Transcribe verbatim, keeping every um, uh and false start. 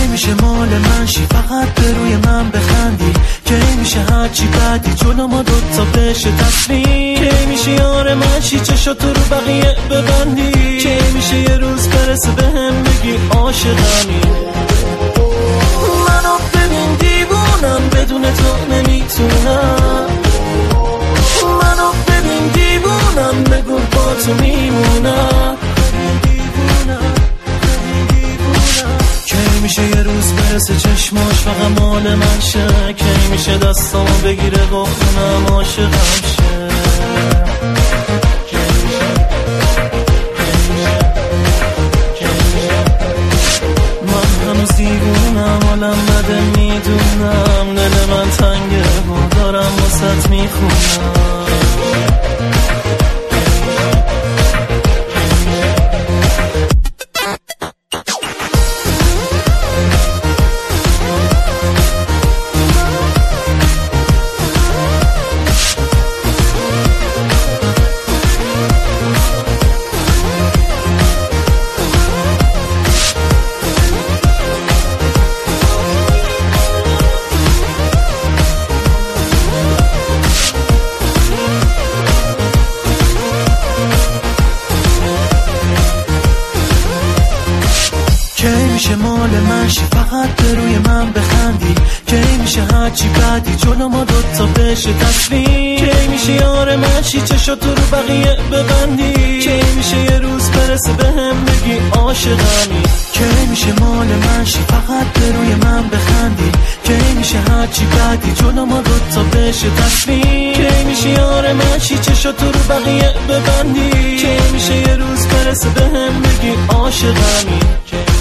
میشه مال من شی فقط به روی من بخندی، کی میشه هرچی بعدی جلو ما دوتا بشه تصمیم، کی میشه یار من شی چشاتو رو بقیه ببندی، کی میشه یه روز برسه به هم بگی عاشقمی. منو ببین دیوونم بدون تو نمیتونم، منو ببین دیوونم بگو با تو میمونم. کی میشه یه روز برسه چشماش فقط مال من شه، کی میشه دستامو بگیره با خونم عاشقم شه. من هنوز دیوونم حالم بده میدونم، دل من تنگه و دارم واسط میخونم. کی میشه مال من شی فقط به روی من بخندی، کی میشه هرچی بعدی جلو ما دوتا بشه تصمیم، کی میشه یار من شی چشاتو رو بقیه ببندی، کی میشه یه روز برسه به هم بگی عاشقمی. کی میشه مال من شی فقط به روی من بخندی، کی میشه هرچی بعدی جلو ما دوتا بشه تصمیم، کی میشه یار من شی چشاتو رو بقیه ببندی، کی میشه یه روز برسه به هم بگی عاشقمی.